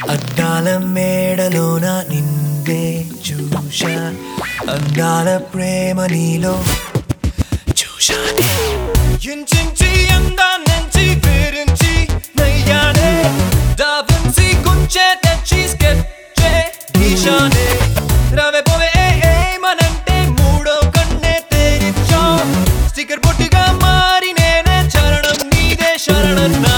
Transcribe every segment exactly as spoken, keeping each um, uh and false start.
అద్దాల మేడలోన నిన్నే చూశా అందాల ప్రేమ నీలో చూశానే ఇంచించి అందాన్నించి పేరించి నయ్యానే దావించి కొంచె తెచ్చి స్కెచ్చే గీశానే రావే పోవే ఏమనంటే మూడో కన్నే తెరిచా స్టిక్కర్ బొట్టుగా మారి నేనే చరణం నీదే శరణన్నా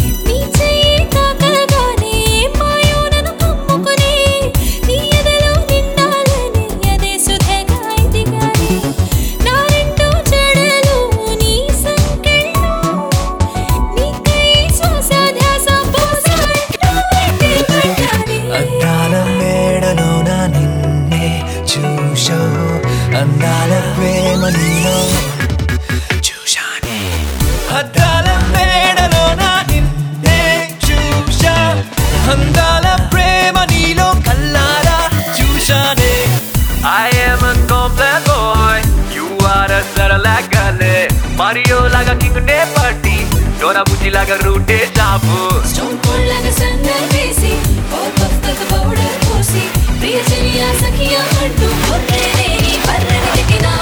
అందాల ప్రేమ నీలో చూశానే అద్దాల మేడలోన నిన్నే చూశా అందాల ప్రేమ నీలో కల్లారా చూశానే I am a complex boy You are a Saralac gale Mario laga king ne party Dora Buji laga route chapu Stone cold laga sandal vesi Or puff taka powder posi Priya chaliya sakhiya antu korre neni parrani tekinav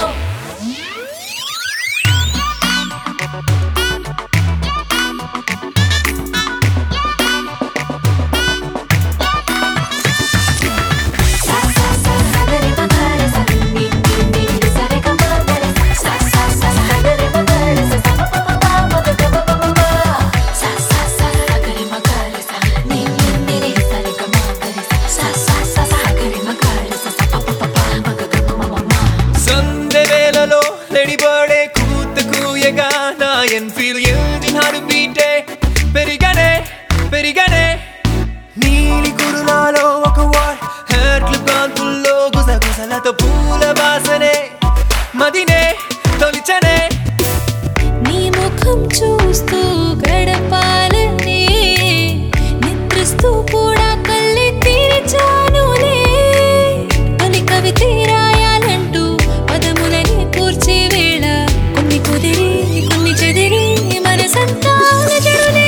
And feel you in how to beat it Perigane, perigane Neeli kurulalo oka war Hertlu kantullo guza guzalato poola vasane Madine, tolichane Nee mukham chustu gadapalane Nitristu kuda kalli teerichanule Toli kavite rayalantu padamulani kurche vela Konni kudiri చెదిరి మనసంతాల చెడులే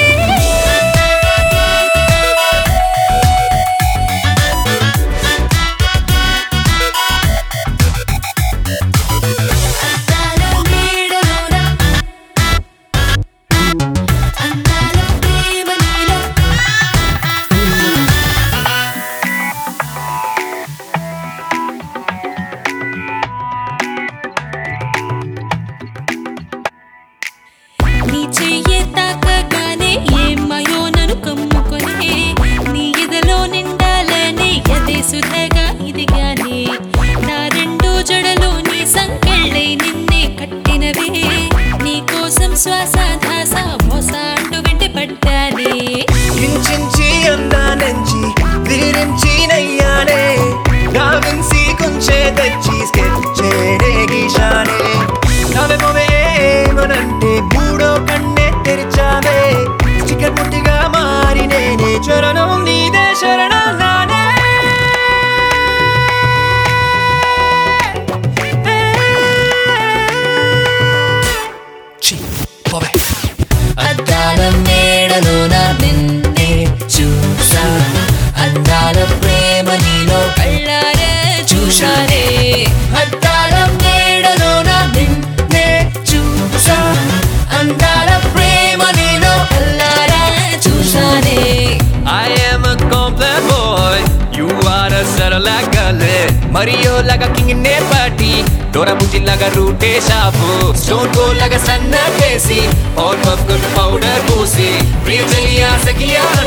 అందాల మేడలోన అందాల ప్రేమ నీలో నీ చెయ్యే తాకగానే ఏమయో నన్ను కమ్ముకొనే నీ ఎదలో నిండాలనే ఎదే సుధగా ఇదిగానే నా రెండు జడలు నీ సంకెళ్ళై నిన్నే కట్టినవే నీ కోసం శ్వాస ధాస మోస అంటూ వెంట పడ్డానే ఇంచించి అందానంచి విరించి నయ్యానే దావించి కొంచె తెచ్చి స్కెచ్చే గీశానే రావే పోవే ఏమనంటే మూడో కన్నే తెరిచావే స్టిక్కర్ బొట్టుగా మారి నేనే చరణం నీదే శరణం నానే అద్దాల మేడలోన నిన్నే చూశా అందాల ప్రేమ నీలో కళ్ళారా చూశానే అద్దాల మేడలోన నిన్నే చూశా అందాల ప్రేమ నీలో కళ్ళారా చూశానే I am a complex boy You are a Saralac gale Mario laga king ne party Dora Buji laga route chapu Stone cold laga sanna vesi Or puff good powder posi Priya chaliya sakhiya